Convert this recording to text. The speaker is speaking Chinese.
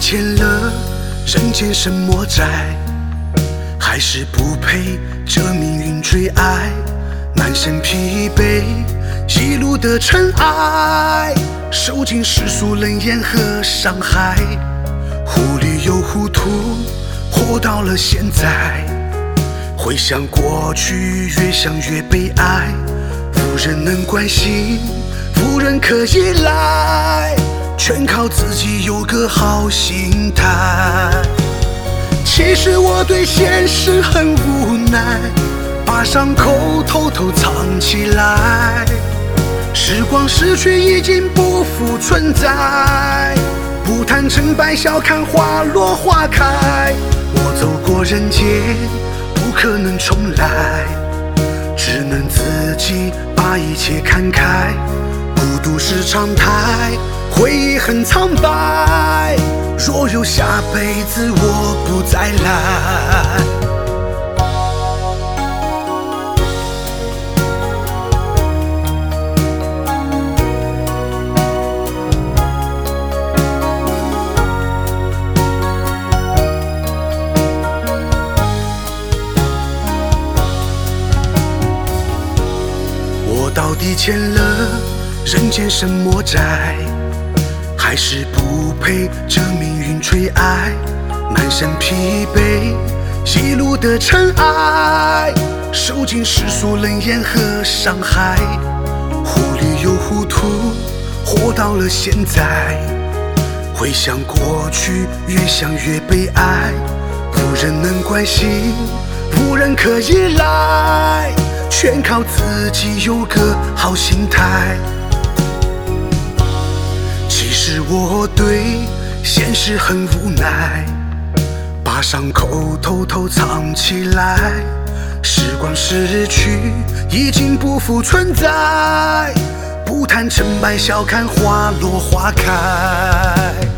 欠了人间什么债，还是不配这命运追爱。满身疲惫，一路的尘埃，受尽世俗冷眼和伤害，糊里又糊涂，活到了现在。回想过去，越想越悲哀，无人能关心，无人可依赖，全靠自己有个好心态。其实我对现实很无奈，把伤口偷偷藏起来。时光逝去，已经不复存在，不谈成败，笑看花落花开。我走过人间，不可能重来，只能自己把一切看开。孤独是常态，回忆很苍白，若有下辈子，我不再来。我到底欠了人间什么债，还是不配这命运追爱。满身疲惫，一路的尘埃，受尽世俗冷眼和伤害，糊里又糊涂，活到了现在。回想过去，越想越悲哀，无人能关心，无人可依赖，全靠自己有个好心态。其实我对现实很无奈，把伤口偷偷藏起来。时光逝去，已经不复存在，不谈成败，笑看花落花开。